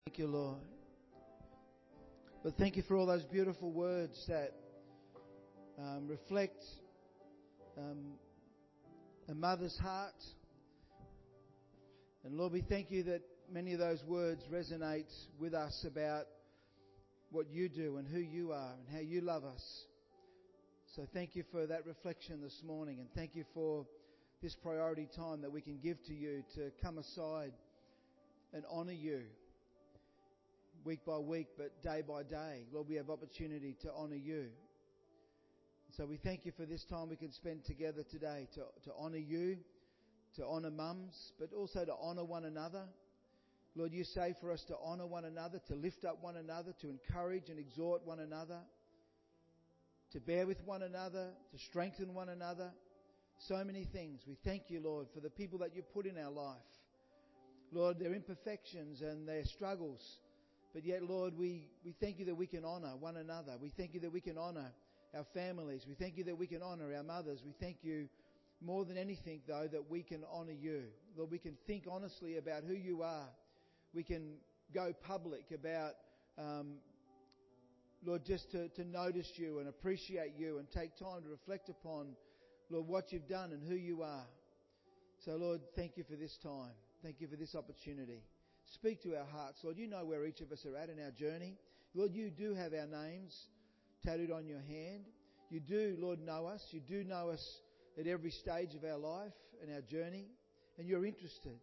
Thank you, Lord. But thank you for all those beautiful words that reflect a mother's heart. And Lord, we thank you that many of those words resonate with us about what you do and who you are and how you love us. So thank you for that reflection this morning, and thank you for this priority time that we can give to you to come aside and honour you week by week, but day by day. Lord, we have opportunity to honour you. So we thank you for this time we can spend together today to honour you, to honour mums, but also to honour one another. Lord, you say for us to honour one another, to lift up one another, to encourage and exhort one another, to bear with one another, to strengthen one another. So many things. We thank you, Lord, for the people that you put in our life. Lord, their imperfections and their struggles. But yet, Lord, we thank you that we can honour one another. We thank you that we can honour our families. We thank you that we can honour our mothers. We thank you more than anything, though, that we can honour you. Lord, we can think honestly about who you are. We can go public about, Lord, just to notice you and appreciate you and take time to reflect upon, Lord, what you've done and who you are. So, Lord, thank you for this time. Thank you for this opportunity. Speak to our hearts, Lord. You know where each of us are at in our journey. Lord, you do have our names tattooed on your hand. You do, Lord, know us. You do know us at every stage of our life and our journey. And you're interested.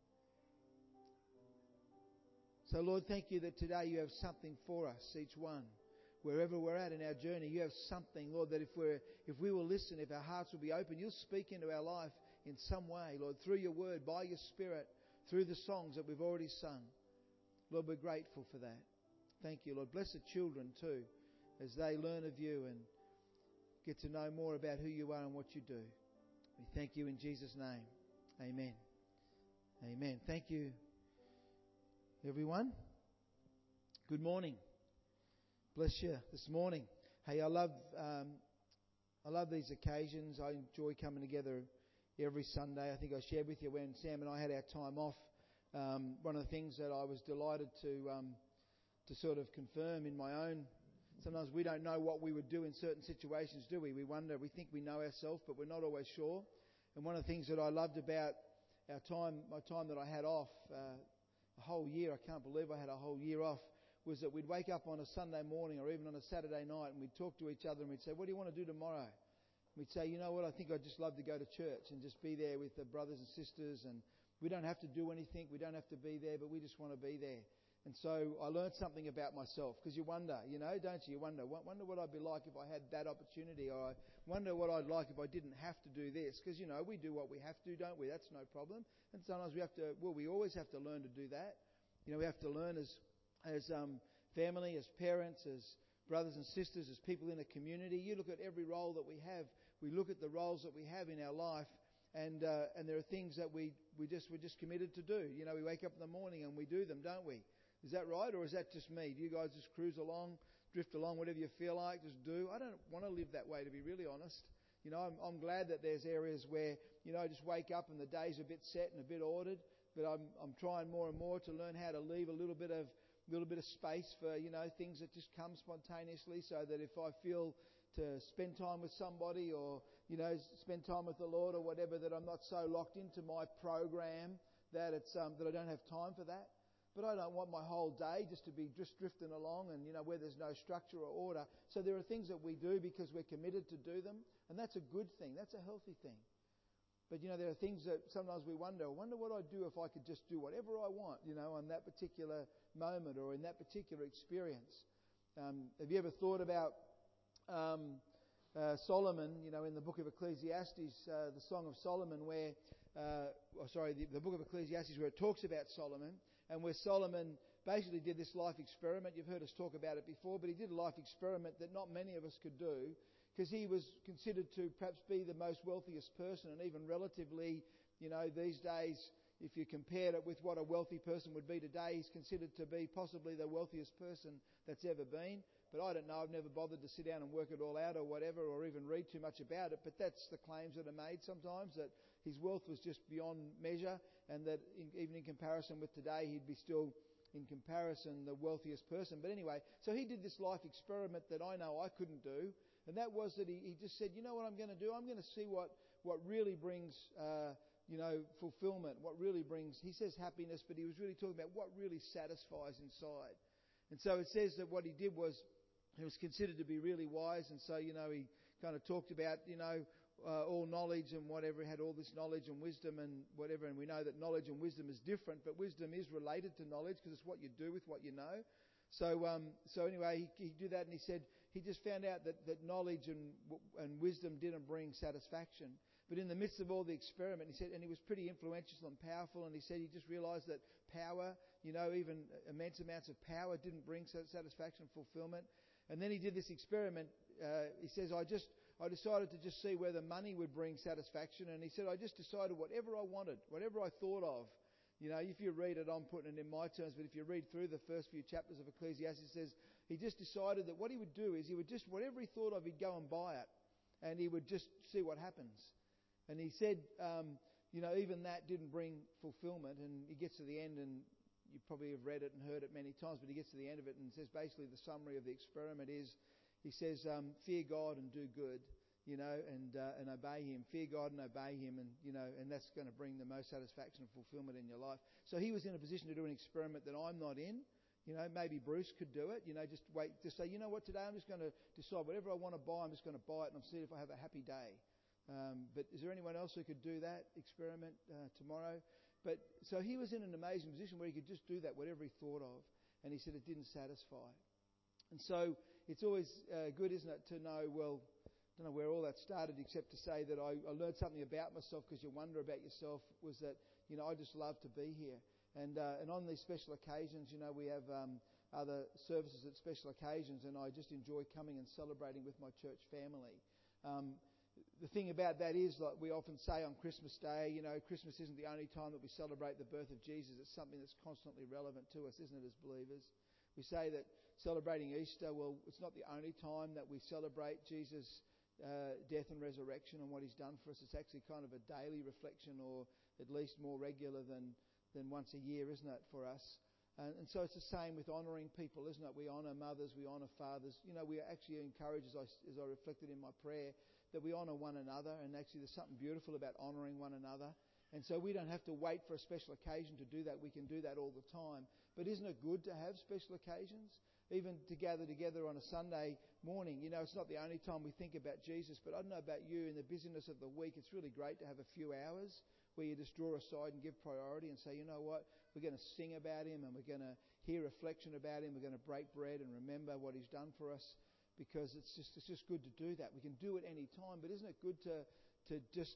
So, Lord, thank you that today you have something for us, each one. Wherever we're at in our journey, you have something, Lord, that if we will listen, if our hearts will be open, you'll speak into our life in some way, Lord, through your word, by your Spirit, through the songs that we've already sung. Lord, we're grateful for that. Thank you, Lord. Bless the children too, as they learn of you and get to know more about who you are and what you do. We thank you in Jesus' name. Amen. Amen. Thank you, everyone. Good morning. Bless you this morning. Hey, I love these occasions. I enjoy coming together every Sunday. I think I shared with you when Sam and I had our time off. One of the things that I was delighted to sort of confirm in my own. Sometimes we don't know what we would do in certain situations, do we? We wonder. We think we know ourselves, but we're not always sure. And one of the things that I loved about my time that I had off, a whole year. I can't believe I had a whole year off. Was that we'd wake up on a Sunday morning or even on a Saturday night and we'd talk to each other and we'd say, what do you want to do tomorrow? We'd say, you know what, I think I'd just love to go to church and just be there with the brothers and sisters, and we don't have to do anything, we don't have to be there, but we just want to be there. And so I learned something about myself, because you wonder, don't you? You wonder what I'd be like if I had that opportunity, or I wonder what I'd like if I didn't have to do this, because, we do what we have to, don't we? That's no problem. And sometimes we always have to learn to do that. We have to learn as family, as parents, as brothers and sisters, as people in a community. You look at every role that we have. We look at the roles that we have in our life, and there are things that we're just committed to do. We wake up in the morning and we do them, don't we? Is that right, or is that just me? Do you guys just cruise along, drift along, whatever you feel like, just do? I don't want to live that way, to be really honest. I'm glad that there's areas where I just wake up and the day's a bit set and a bit ordered. But I'm trying more and more to learn how to leave a little bit of space for things that just come spontaneously, so that if I feel to spend time with somebody or spend time with the Lord or whatever, that I'm not so locked into my program that it's that I don't have time for that. But I don't want my whole day just to be just drifting along and where there's no structure or order. So there are things that we do because we're committed to do them, and that's a good thing. That's a healthy thing. But, there are things that sometimes we wonder what I'd do if I could just do whatever I want, on that particular moment or in that particular experience. Have you ever thought about Solomon, in the book of Ecclesiastes, the Song of Solomon, where, the book of Ecclesiastes, where it talks about Solomon, and where Solomon basically did this life experiment. You've heard us talk about it before, but he did a life experiment that not many of us could do, because he was considered to perhaps be the most wealthiest person, and even relatively, these days, if you compared it with what a wealthy person would be today, he's considered to be possibly the wealthiest person that's ever been. But I don't know, I've never bothered to sit down and work it all out or whatever, or even read too much about it. But that's the claims that are made sometimes, that his wealth was just beyond measure, and that even in comparison with today, he'd be still in comparison, the wealthiest person. But anyway, so he did this life experiment that I know I couldn't do. And that was that he just said, you know what I'm going to do? I'm going to see what really brings, fulfillment, what really brings, he says happiness, but he was really talking about what really satisfies inside. And so it says that what he did was, he was considered to be really wise. And so, he kind of talked about, all knowledge and whatever, had all this knowledge and wisdom and whatever. And we know that knowledge and wisdom is different, but wisdom is related to knowledge because it's what you do with what you know. So anyway, he did that, and he said he just found out that knowledge and wisdom didn't bring satisfaction. But in the midst of all the experiment, he said, and he was pretty influential and powerful, and he said he just realised that power, even immense amounts of power didn't bring satisfaction and fulfilment. And then he did this experiment. He says, I decided to just see whether money would bring satisfaction, and he said, I just decided whatever I wanted, whatever I thought of. If you read it, I'm putting it in my terms, but if you read through the first few chapters of Ecclesiastes, it says he just decided that what he would do is he would just, whatever he thought of, he'd go and buy it, and he would just see what happens. And he said, even that didn't bring fulfillment, and he gets to the end, and you probably have read it and heard it many times, but he gets to the end of it and says basically the summary of the experiment is, he says, fear God and do good. And obey Him. Fear God and obey Him, and that's going to bring the most satisfaction and fulfillment in your life. So he was in a position to do an experiment that I'm not in. Maybe Bruce could do it. Just wait, just say, you know what, today I'm just going to decide whatever I want to buy, I'm just going to buy it, and I'll see if I have a happy day. But is there anyone else who could do that experiment tomorrow? But so he was in an amazing position where he could just do that, whatever he thought of, and he said it didn't satisfy. And so it's always good, isn't it, to know, well, I don't know where all that started, except to say that I learned something about myself, because you wonder about yourself, was that, I just love to be here. And on these special occasions, we have other services at special occasions, and I just enjoy coming and celebrating with my church family. The thing about that is, like we often say on Christmas Day, Christmas isn't the only time that we celebrate the birth of Jesus. It's something that's constantly relevant to us, isn't it, as believers? We say that celebrating Easter, well, it's not the only time that we celebrate Jesus' death and resurrection and what He's done for us. It's actually kind of a daily reflection, or at least more regular than once a year, isn't it, for us? And so it's the same with honouring people, isn't it? We honour mothers, we honour fathers. We actually encourage, as I reflected in my prayer, that we honour one another. And actually there's something beautiful about honouring one another. And so we don't have to wait for a special occasion to do that. We can do that all the time. But isn't it good to have special occasions? Even to gather together on a Sunday morning. It's not the only time we think about Jesus, but I don't know about you, in the busyness of the week, it's really great to have a few hours where you just draw aside and give priority and say, you know what, we're going to sing about Him, and we're going to hear reflection about Him, we're going to break bread and remember what He's done for us, because it's just good to do that. We can do it any time, but isn't it good to just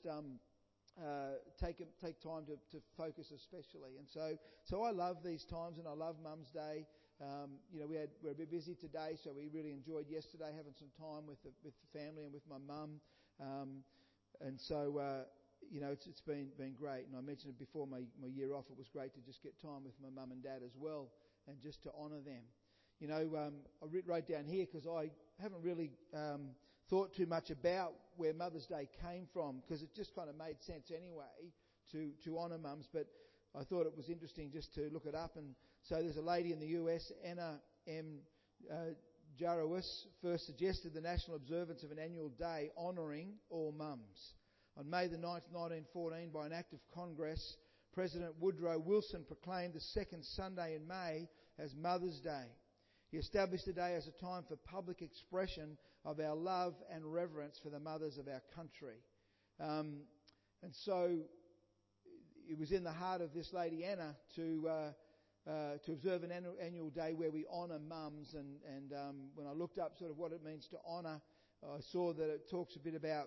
take time to focus especially. And so I love these times, and I love Mum's Day. We're a bit busy today, so we really enjoyed yesterday having some time with the family and with my mum. And so it's been great. And I mentioned it before my year off. It was great to just get time with my mum and dad as well, and just to honour them. I wrote down here, because I haven't really thought too much about where Mother's Day came from, because it just kind of made sense anyway to honour mums. But I thought it was interesting just to look it up. And so there's a lady in the US, Anna M. Jarouis, first suggested the national observance of an annual day honouring all mums. On May the 9th, 1914, by an act of Congress, President Woodrow Wilson proclaimed the second Sunday in May as Mother's Day. He established the day as a time for public expression of our love and reverence for the mothers of our country. And so it was in the heart of this lady Anna to observe an annual day where we honour mums. And when I looked up sort of what it means to honour, I saw that it talks a bit about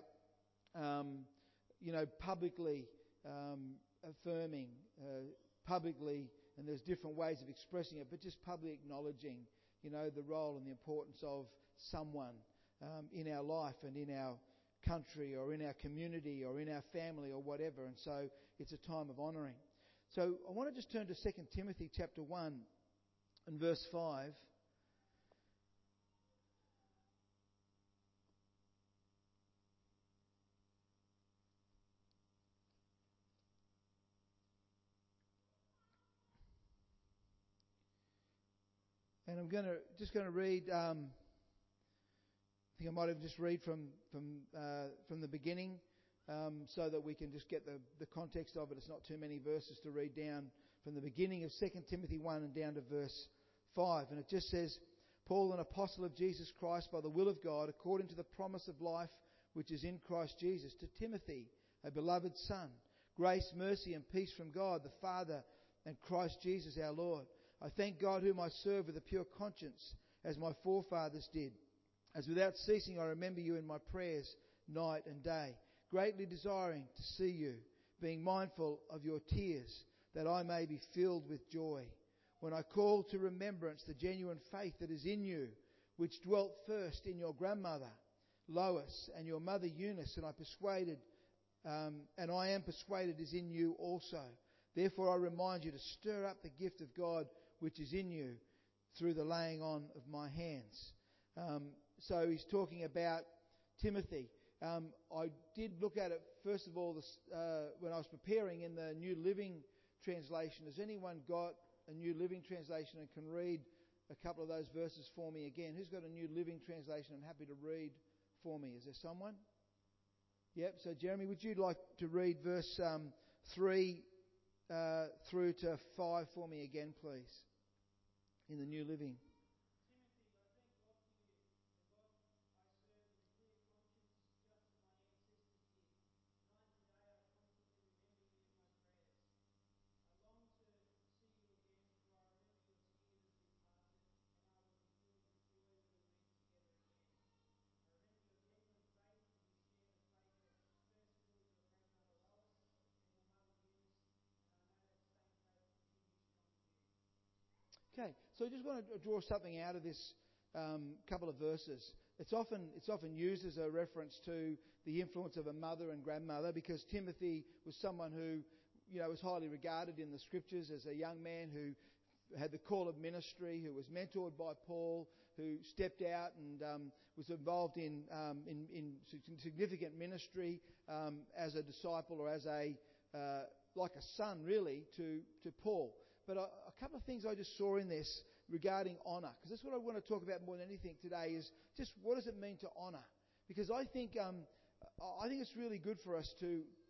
publicly affirming, publicly, and there's different ways of expressing it, but just publicly acknowledging the role and the importance of someone in our life and in our country or in our community or in our family or whatever. And so it's a time of honouring. So I want to just turn to 2 Timothy chapter 1 and verse 5. And I'm just going to read. I think I might have just read from the beginning, so that we can just get the context of it. It's not too many verses to read down from the beginning of 2 Timothy 1 and down to verse 5. And it just says, Paul, an apostle of Jesus Christ by the will of God, according to the promise of life which is in Christ Jesus, to Timothy, a beloved son, grace, mercy and peace from God the Father and Christ Jesus our Lord. I thank God whom I serve with a pure conscience, as my forefathers did, as without ceasing I remember you in my prayers night and day, greatly desiring to see you, being mindful of your tears, that I may be filled with joy, when I call to remembrance the genuine faith that is in you, which dwelt first in your grandmother Lois and your mother Eunice, and I am persuaded is in you also. Therefore I remind you to stir up the gift of God which is in you through the laying on of my hands. So he's talking about Timothy. I did look at it, first of all, when I was preparing in the New Living Translation. Has anyone got a New Living Translation and can read a couple of those verses for me again? Who's got a New Living Translation? I'm happy to read for me. Is there someone? Yep. So Jeremy, would you like to read verse 3 through to 5 for me again, please, in the New Living? Okay, so I just want to draw something out of this couple of verses. It's often used as a reference to the influence of a mother and grandmother, because Timothy was someone who, was highly regarded in the Scriptures as a young man who had the call of ministry, who was mentored by Paul, who stepped out and was involved in significant ministry as a disciple, or as like a son really to Paul. But a couple of things I just saw in this regarding honour, because that's what I want to talk about more than anything today, is just what does it mean to honour? Because I think it's really good for us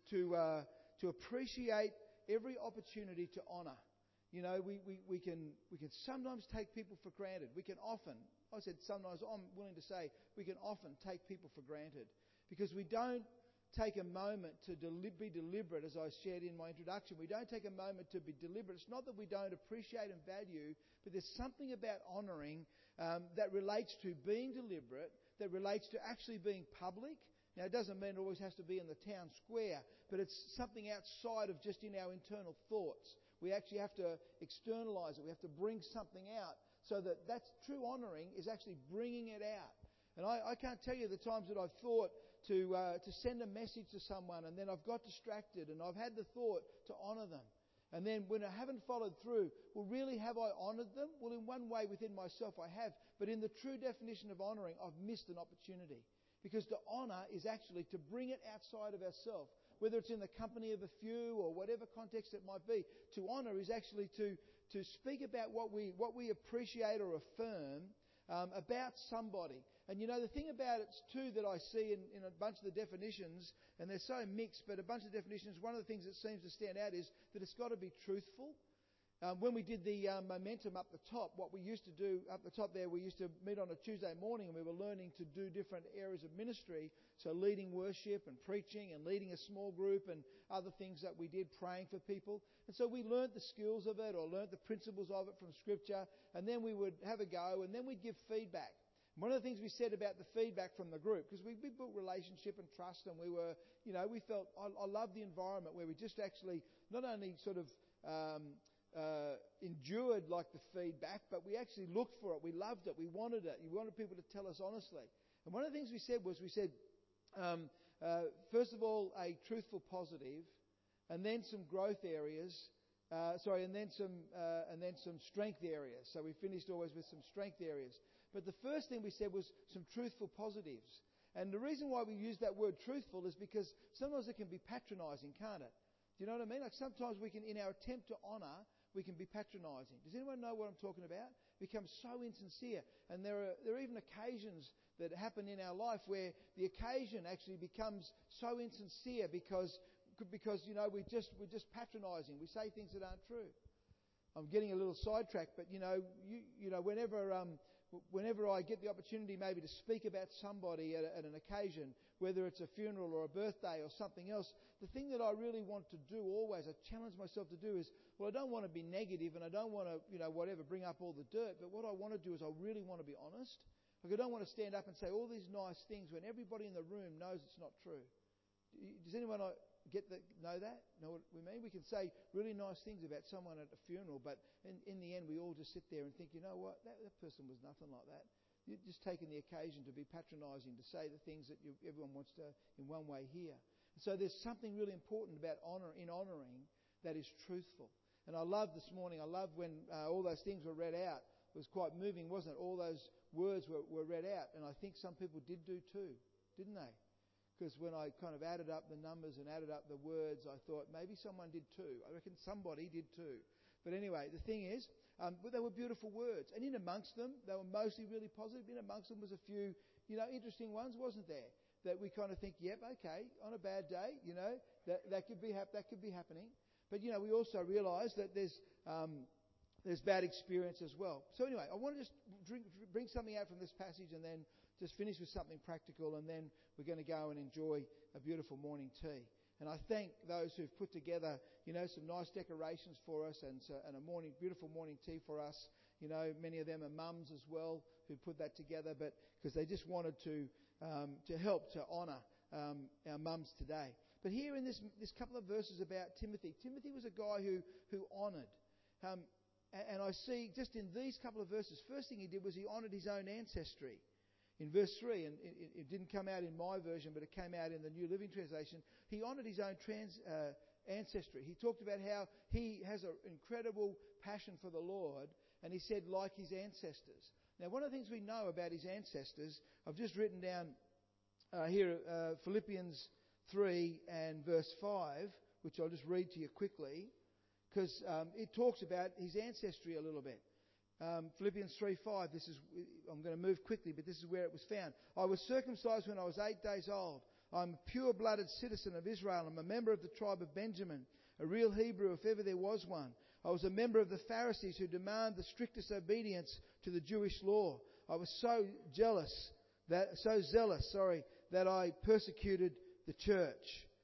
to appreciate every opportunity to honour. We can sometimes take people for granted. We can often, I said sometimes, I'm willing to say, we can often take people for granted, because we don't take a moment to be deliberate, as I shared in my introduction. We don't take a moment to be deliberate. It's not that we don't appreciate and value, but there's something about honouring that relates to being deliberate, that relates to actually being public. Now, it doesn't mean it always has to be in the town square, but it's something outside of just in our internal thoughts. We actually have to externalise it. We have to bring something out, so that's true honouring is actually bringing it out. And I can't tell you the times that I've thought to send a message to someone, and then I've got distracted, and I've had the thought to honour them. And then when I haven't followed through, well, really, have I honoured them? Well, in one way within myself I have, but in the true definition of honouring, I've missed an opportunity. Because to honour is actually to bring it outside of ourselves, whether it's in the company of a few or whatever context it might be. To honour is actually to speak about what we appreciate or affirm about somebody. And the thing about it too that I see in a bunch of the definitions, and they're so mixed, but a bunch of definitions, one of the things that seems to stand out is that it's got to be truthful. When we did the momentum up the top, what we used to do up the top there, we used to meet on a Tuesday morning, and we were learning to do different areas of ministry. So leading worship and preaching and leading a small group and other things that we did, praying for people. And so we learnt the skills of it, or learnt the principles of it from Scripture, and then we would have a go, and then we'd give feedback. One of the things we said about the feedback from the group, because we built relationship and trust, and we were, we felt, I loved the environment where we just actually not only sort of endured like the feedback, but we actually looked for it. We loved it. We wanted it. We wanted people to tell us honestly. And one of the things we said was, first of all, a truthful positive, and then some growth areas. And then some strength areas. So we finished always with some strength areas. But the first thing we said was some truthful positives. And the reason why we use that word truthful is because sometimes it can be patronising, can't it? Do you know what I mean? Like sometimes we can, in our attempt to honour, we can be patronising. Does anyone know what I'm talking about? Become so insincere. And there are even occasions that happen in our life where the occasion actually becomes so insincere because we're just patronising. We say things that aren't true. I'm getting a little sidetracked, but whenever I get the opportunity maybe to speak about somebody at an occasion, whether it's a funeral or a birthday or something else, the thing that I really want to do always, I challenge myself to do is, I don't want to be negative and I don't want to, bring up all the dirt, but what I want to do is I really want to be honest. Like I don't want to stand up and say all these nice things when everybody in the room knows it's not true. Does anyone know that? Know what we mean? We can say really nice things about someone at a funeral, but in the end we all just sit there and think, you know what, that person was nothing like that. You're just taking the occasion to be patronising, to say the things that everyone wants to, in one way, hear. So there's something really important about honouring that is truthful. And I love this morning, when all those things were read out. It was quite moving, wasn't it? All those words were read out, and I think some people did do too, didn't they? Because when I kind of added up the numbers and added up the words, I thought maybe someone did too. I reckon somebody did too. But anyway, the thing is, but they were beautiful words. And in amongst them, they were mostly really positive. In amongst them was a few, interesting ones, wasn't there? That we kind of think, yep, okay, on a bad day, that could be happening. But, we also realise that there's bad experience as well. So anyway, I want to just bring something out from this passage and then just finish with something practical, and then we're going to go and enjoy a beautiful morning tea. And I thank those who've put together, some nice decorations for us and a beautiful morning tea for us. Many of them are mums as well who put that together, but because they just wanted to help to honour our mums today. But here in this couple of verses about Timothy was a guy who honoured. And I see just in these couple of verses, first thing he did was he honoured his own ancestry. In verse 3, and it didn't come out in my version, but it came out in the New Living Translation, he honoured his own ancestry. He talked about how he has an incredible passion for the Lord, and he said, like his ancestors. Now, one of the things we know about his ancestors, I've just written down here Philippians 3 and verse 5, which I'll just read to you quickly, because it talks about his ancestry a little bit. Philippians 3:5. I'm going to move quickly, but this is where it was found. I was circumcised when I was 8 days old. I'm a pure-blooded citizen of Israel. I'm a member of the tribe of Benjamin, a real Hebrew if ever there was one. I was a member of the Pharisees who demand the strictest obedience to the Jewish law. I was so zealous that I persecuted the church.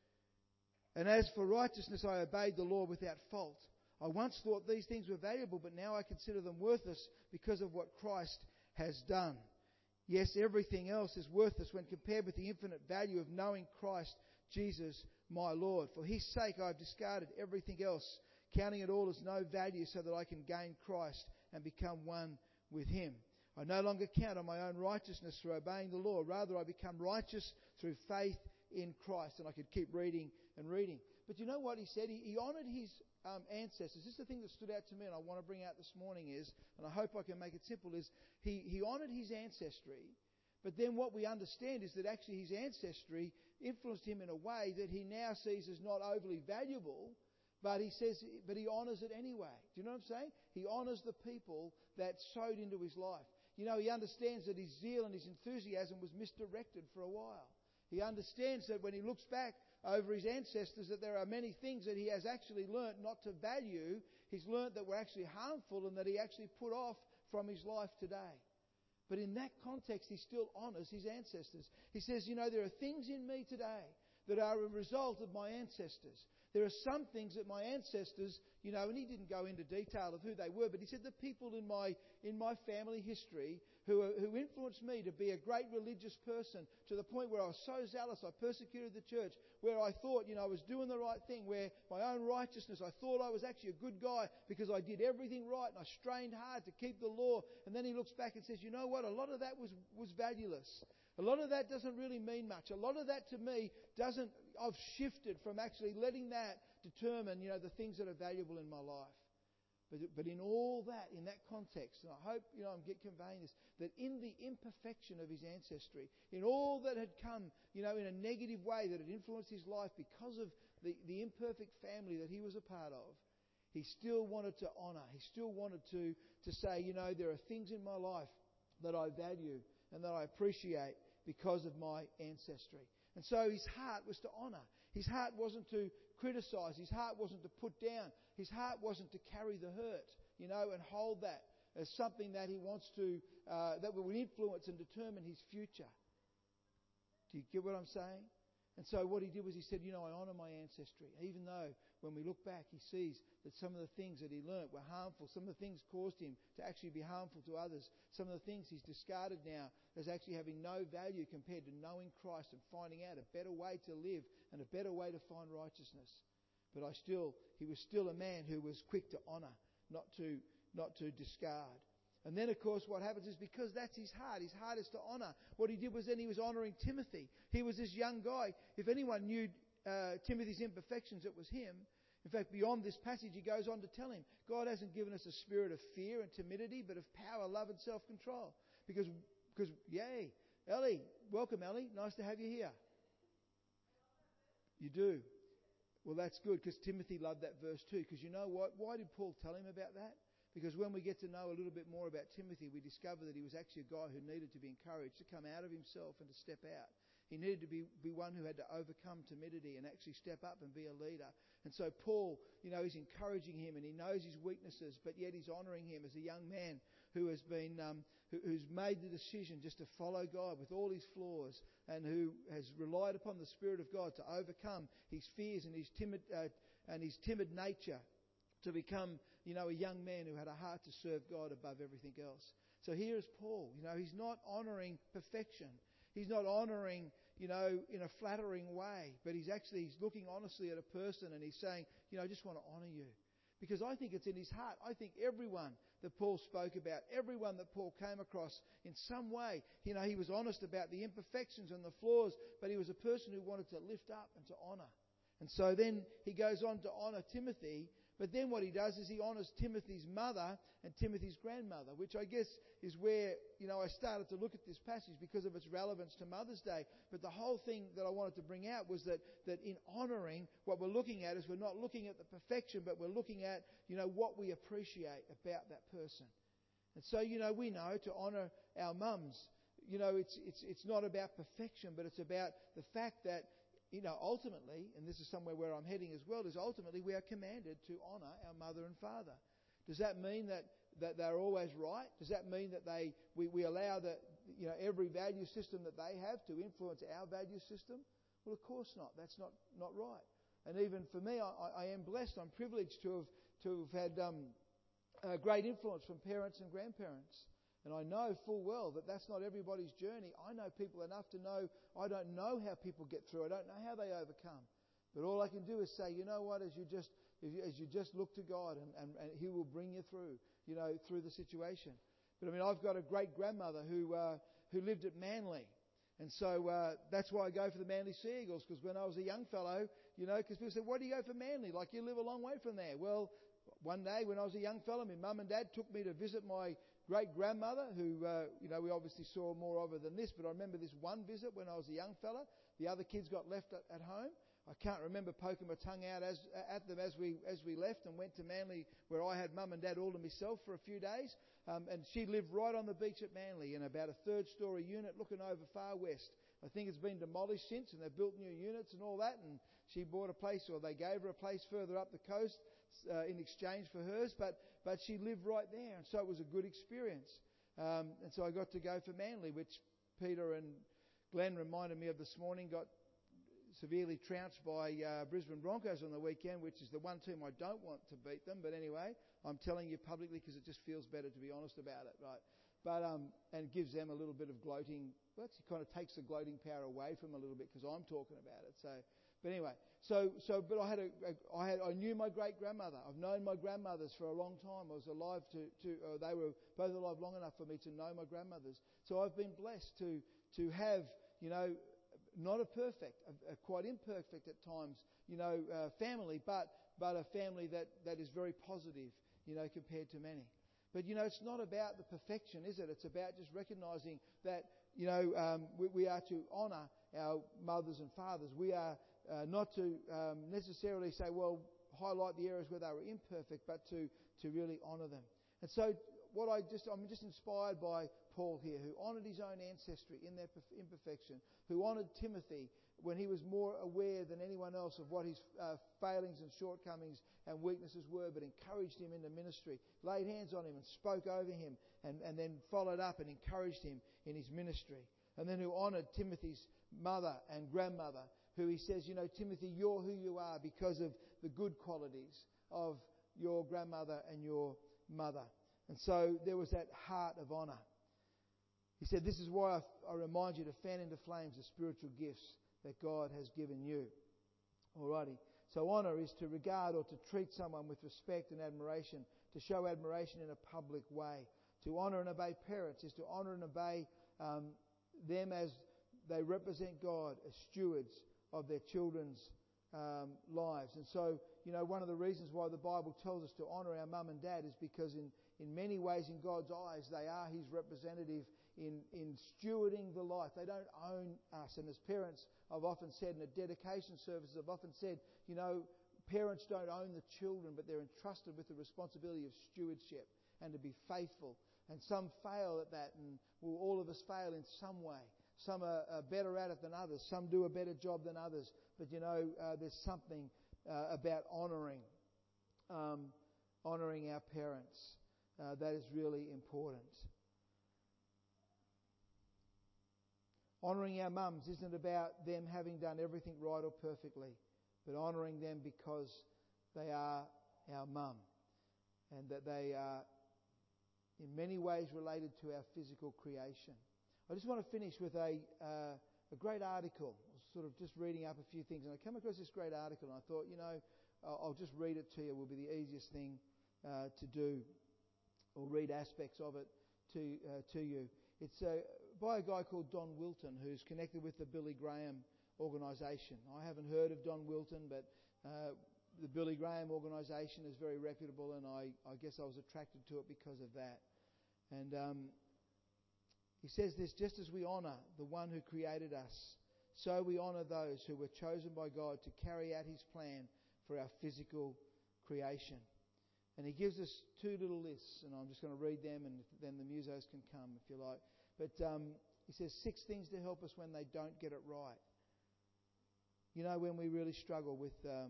And as for righteousness, I obeyed the law without fault. I once thought these things were valuable, but now I consider them worthless because of what Christ has done. Yes, everything else is worthless when compared with the infinite value of knowing Christ Jesus, my Lord. For His sake I have discarded everything else, counting it all as no value so that I can gain Christ and become one with Him. I no longer count on my own righteousness through obeying the law. Rather, I become righteous through faith in Christ. And I could keep reading and reading. But you know what he said? He honoured his ancestors. This is the thing that stood out to me and I want to bring out this morning is, and I hope I can make it simple, is he honoured his ancestry. But then what we understand is that actually his ancestry influenced him in a way that he now sees as not overly valuable, but he honours it anyway. Do you know what I'm saying? He honours the people that sowed into his life. He understands that his zeal and his enthusiasm was misdirected for a while. He understands that when he looks back over his ancestors, that there are many things that he has actually learnt not to value. He's learnt that were actually harmful and that he actually put off from his life today. But in that context, he still honours his ancestors. He says, there are things in me today that are a result of my ancestors. There are some things that my ancestors, and he didn't go into detail of who they were, but he said the people in my family history who influenced me to be a great religious person to the point where I was so zealous I persecuted the church, where I thought, I was doing the right thing, where my own righteousness, I thought I was actually a good guy because I did everything right and I strained hard to keep the law. And then he looks back and says, you know what, a lot of that was valueless. A lot of that doesn't really mean much. A lot of that to me I've shifted from actually letting that determine, the things that are valuable in my life. But in all that, in that context, and I hope, I'm conveying this, that in the imperfection of his ancestry, in all that had come, in a negative way that had influenced his life because of the imperfect family that he was a part of, he still wanted to honour. He still wanted to say, there are things in my life that I value and that I appreciate because of my ancestry. And so his heart was to honour. His heart wasn't to criticise. His heart wasn't to put down. His heart wasn't to carry the hurt, and hold that as something that he wants to, that will influence and determine his future. Do you get what I'm saying? And so what he did was he said, I honour my ancestry. Even though when we look back, he sees that some of the things that he learnt were harmful. Some of the things caused him to actually be harmful to others. Some of the things he's discarded now as actually having no value compared to knowing Christ and finding out a better way to live and a better way to find righteousness. But he was still a man who was quick to honour, not to discard. And then, of course, what happens is because that's his heart is to honour. What he did was then he was honouring Timothy. He was this young guy. If anyone knew Timothy's imperfections, it was him. In fact, beyond this passage, he goes on to tell him, God hasn't given us a spirit of fear and timidity, but of power, love and self-control. Because yay. Ellie, welcome Ellie. Nice to have you here. You do. Well, that's good because Timothy loved that verse too. Because you know what? Why did Paul tell him about that? Because when we get to know a little bit more about Timothy, we discover that he was actually a guy who needed to be encouraged to come out of himself and to step out. He needed to be one who had to overcome timidity and actually step up and be a leader. And so Paul, he's encouraging him and he knows his weaknesses, but yet he's honouring him as a young man who has been, who's made the decision just to follow God with all his flaws and who has relied upon the Spirit of God to overcome his fears and his timid nature, to become, a young man who had a heart to serve God above everything else. So here is Paul. He's not honouring perfection. He's not honouring, in a flattering way. But he's looking honestly at a person and he's saying, I just want to honour you. Because I think it's in his heart. I think everyone that Paul spoke about, everyone that Paul came across in some way, he was honest about the imperfections and the flaws, but he was a person who wanted to lift up and to honour. And so then he goes on to honour Timothy. But then what he does is he honours Timothy's mother and Timothy's grandmother, which I guess is where, I started to look at this passage because of its relevance to Mother's Day. But the whole thing that I wanted to bring out was that in honouring, what we're looking at is we're not looking at the perfection, but we're looking at, what we appreciate about that person. And so, we know to honour our mums, it's not about perfection, but it's about the fact that, ultimately, and this is somewhere where I'm heading as well, is ultimately we are commanded to honour our mother and father. Does that mean that they're always right? Does that mean that we allow that every value system that they have to influence our value system? Well, of course not. That's not right. And even for me, I am blessed. I'm privileged to have had great influence from parents and grandparents. And I know full well that that's not everybody's journey. I know people enough to know I don't know how people get through. I don't know how they overcome. But all I can do is say, you know what, as you just look to God and He will bring you through, through the situation. But I've got a great grandmother who lived at Manly. And so that's why I go for the Manly Sea Eagles, because when I was a young fellow, because people said, why do you go for Manly? Like you live a long way from there. Well, one day when I was a young fellow, my mum and dad took me to visit my great-grandmother, who, we obviously saw more of her than this, but I remember this one visit when I was a young fella. The other kids got left at home. I can't remember poking my tongue out at them as we left and went to Manly, where I had mum and dad all to myself for a few days. And she lived right on the beach at Manly in about a third-story unit looking over far west. I think it's been demolished since, and they've built new units and all that. And she bought a place, or they gave her a place further up the coast in exchange for hers. But she lived right there, and so it was a good experience. And so I got to go for Manly, which Peter and Glenn reminded me of this morning. Got severely trounced by Brisbane Broncos on the weekend, which is the one team I don't want to beat them. But anyway, I'm telling you publicly because it just feels better to be honest about it, right? But and gives them a little bit of gloating. Well, it kind of takes the gloating power away from them a little bit because I'm talking about it. So, but anyway, but I knew my great grandmother. I've known my grandmothers for a long time. I was alive they were both alive long enough for me to know my grandmothers. So I've been blessed to have not a perfect, a quite imperfect at times, family, but a family that is very positive, compared to many. But, it's not about the perfection, is it? It's about just recognising that, we are to honour our mothers and fathers. We are not to necessarily say, well, highlight the areas where they were imperfect, but to really honour them. And so I'm just inspired by Paul here, who honoured his own ancestry in their imperfection, who honoured Timothy when he was more aware than anyone else of what his failings and shortcomings and weaknesses were, but encouraged him in the ministry, laid hands on him and spoke over him, and then followed up and encouraged him in his ministry. And then who honoured Timothy's mother and grandmother, who he says, Timothy, you're who you are because of the good qualities of your grandmother and your mother. And so there was that heart of honour. He said, this is why I remind you to fan into flames the spiritual gifts that God has given you. Alrighty. So honour is to regard or to treat someone with respect and admiration, to show admiration in a public way. To honour and obey parents is to honour and obey them as they represent God as stewards of their children's lives. And so, one of the reasons why the Bible tells us to honour our mum and dad is because in many ways in God's eyes they are His representative in stewarding the life. They don't own us. And as parents, I've often said, in the dedication services, I've often said, parents don't own the children, but they're entrusted with the responsibility of stewardship and to be faithful. And some fail at that, and all of us fail in some way. Some are better at it than others. Some do a better job than others. But there's something about honouring our parents that is really important. Honouring our mums isn't about them having done everything right or perfectly, but honouring them because they are our mum, and that they are in many ways related to our physical creation. I just want to finish with a great article. I was sort of just reading up a few things, and I came across this great article, and I thought, I'll just read it to you. It will be the easiest thing to do, or read aspects of it to you. It's by a guy called Don Wilton, who's connected with the Billy Graham organisation. I haven't heard of Don Wilton, but the Billy Graham organisation is very reputable, and I guess I was attracted to it because of that. And he says this: just as we honour the one who created us, so we honour those who were chosen by God to carry out His plan for our physical creation. And he gives us two little lists, and I'm just going to read them, and then the musos can come if you like. But he says 6 things to help us when they don't get it right. When we really struggle with the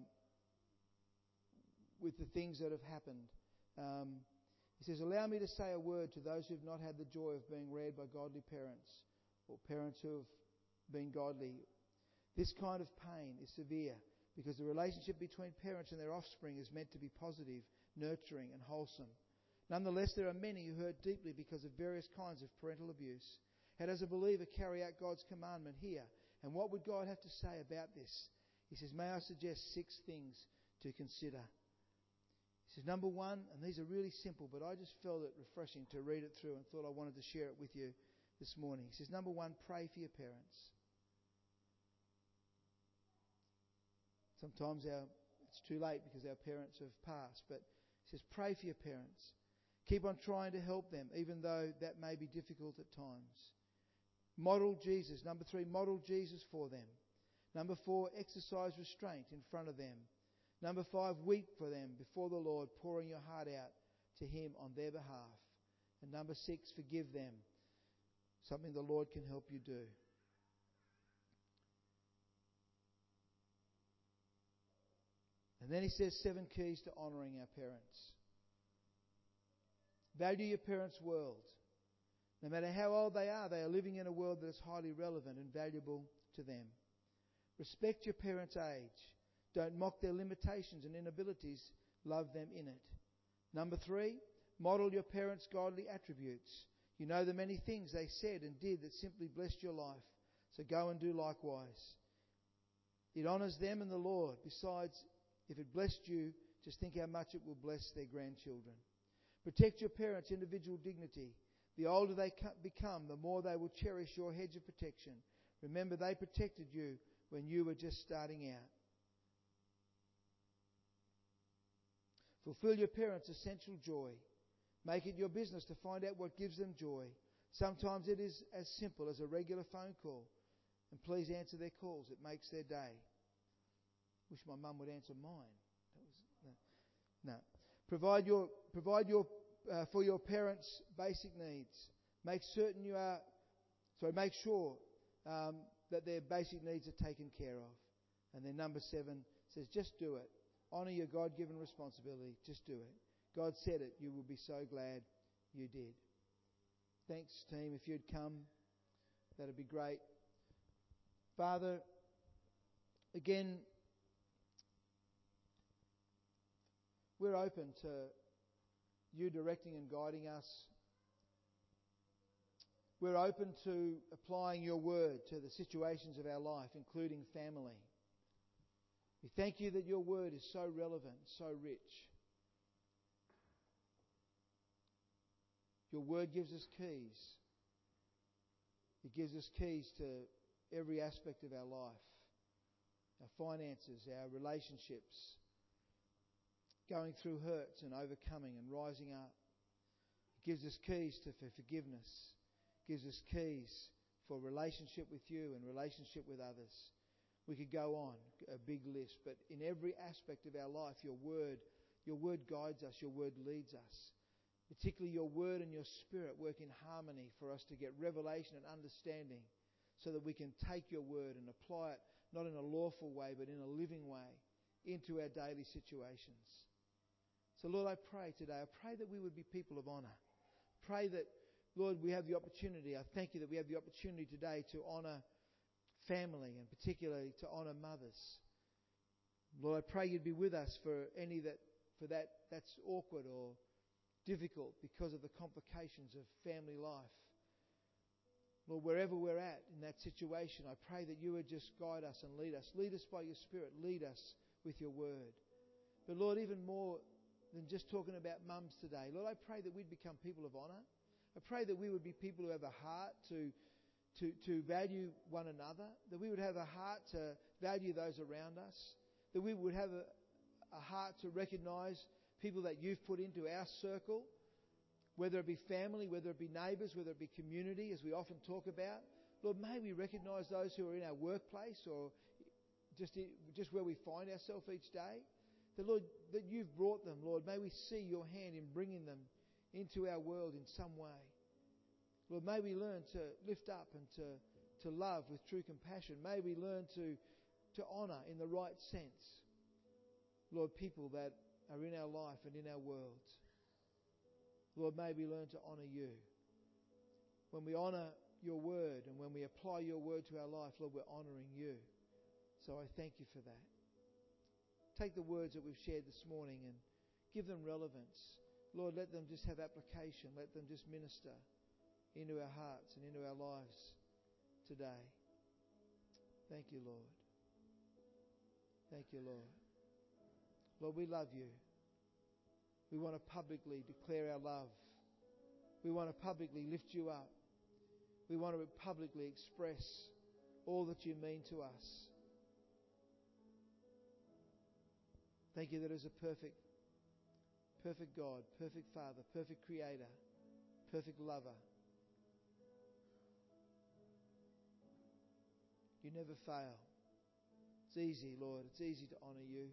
things that have happened. He says, allow me to say a word to those who've not had the joy of being reared by godly parents, or parents who have been godly. This kind of pain is severe because the relationship between parents and their offspring is meant to be positive, nurturing and wholesome. Nonetheless, there are many who hurt deeply because of various kinds of parental abuse. How does a believer carry out God's commandment here? And what would God have to say about this? He says, may I suggest 6 things to consider. He says, number 1, and these are really simple, but I just felt it refreshing to read it through and thought I wanted to share it with you this morning. He says, number 1, pray for your parents. Sometimes it's too late because our parents have passed, but he says, pray for your parents. Keep on trying to help them, even though that may be difficult at times. Model Jesus. Number 3, model Jesus for them. Number 4, exercise restraint in front of them. Number 5, weep for them before the Lord, pouring your heart out to Him on their behalf. And number 6, forgive them. Something the Lord can help you do. And then he says 7 keys to honouring our parents. Value your parents' world. No matter how old they are living in a world that is highly relevant and valuable to them. Respect your parents' age. Don't mock their limitations and inabilities. Love them in it. Number 3, model your parents' godly attributes. You know the many things they said and did that simply blessed your life. So go and do likewise. It honours them and the Lord. Besides, if it blessed you, just think how much it will bless their grandchildren. Protect your parents' individual dignity. The older they become, the more they will cherish your hedge of protection. Remember, they protected you when you were just starting out. Fulfill your parents' essential joy. Make it your business to find out what gives them joy. Sometimes it is as simple as a regular phone call. And please answer their calls. It makes their day. Wish my mum would answer mine. No. Provide for your parents' basic needs. Make sure that their basic needs are taken care of. And then number 7 says, just do it. Honour your God-given responsibility. Just do it. God said it. You will be so glad you did. Thanks, team. If you'd come, that'd be great. Father, again, we're open to you directing and guiding us. We're open to applying your word to the situations of our life, including family. We thank you that your word is so relevant, so rich. Your word gives us keys. It gives us keys to every aspect of our life. Our finances, our relationships, going through hurts and overcoming and rising up. It gives us keys for forgiveness. It gives us keys for relationship with you and relationship with others. We could go on, a big list, but in every aspect of our life, your word guides us, your word leads us. Particularly your word and your spirit work in harmony for us to get revelation and understanding so that we can take your word and apply it, not in a lawful way, but in a living way, into our daily situations. So Lord, I pray today, I pray that we would be people of honour. Pray that, Lord, we have the opportunity, I thank you that we have the opportunity today to honour family and particularly to honour mothers. Lord, I pray you'd be with us for any that's awkward or difficult because of the complications of family life. Lord, wherever we're at in that situation, I pray that you would just guide us and lead us. Lead us by your Spirit. Lead us with your word. But Lord, even more than just talking about mums today, Lord, I pray that we'd become people of honour. I pray that we would be people who have a heart to value one another, that we would have a heart to value those around us, that we would have a heart to recognise people that you've put into our circle, whether it be family, whether it be neighbours, whether it be community, as we often talk about. Lord, may we recognise those who are in our workplace or just where we find ourselves each day. That, Lord, that you've brought them, Lord. May we see your hand in bringing them into our world in some way. Lord, may we learn to lift up and to love with true compassion. May we learn to honour in the right sense, Lord, people that are in our life and in our world. Lord, may we learn to honour you. When we honour your word and when we apply your word to our life, Lord, we're honouring you. So I thank you for that. Take the words that we've shared this morning and give them relevance. Lord, let them just have application. Let them just minister into our hearts and into our lives today. Thank you, Lord. Thank you, Lord. Lord, we love you. We want to publicly declare our love. We want to publicly lift you up. We want to publicly express all that you mean to us. Thank you that as a perfect God, perfect Father, perfect Creator, perfect Lover, you never fail. It's easy, Lord. It's easy to honour you.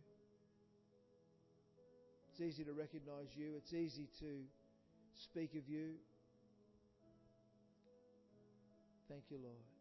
It's easy to recognise you. It's easy to speak of you. Thank you, Lord.